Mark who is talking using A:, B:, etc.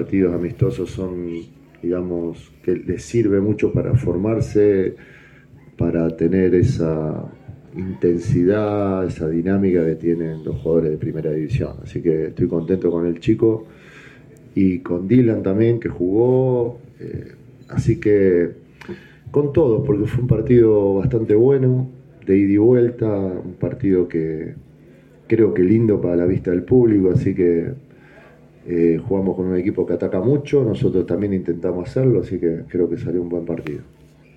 A: partidos amistosos son, digamos, que les sirve mucho para formarse, para tener esa intensidad, esa dinámica que tienen los jugadores de primera división. Así que estoy contento con el chico y con Dylan también, que jugó. Así que con todo, porque fue un partido bastante bueno, de ida y vuelta, un partido que creo que lindo para la vista del público, así que jugamos con un equipo que ataca mucho, nosotros también intentamos hacerlo, así que creo que salió un buen partido.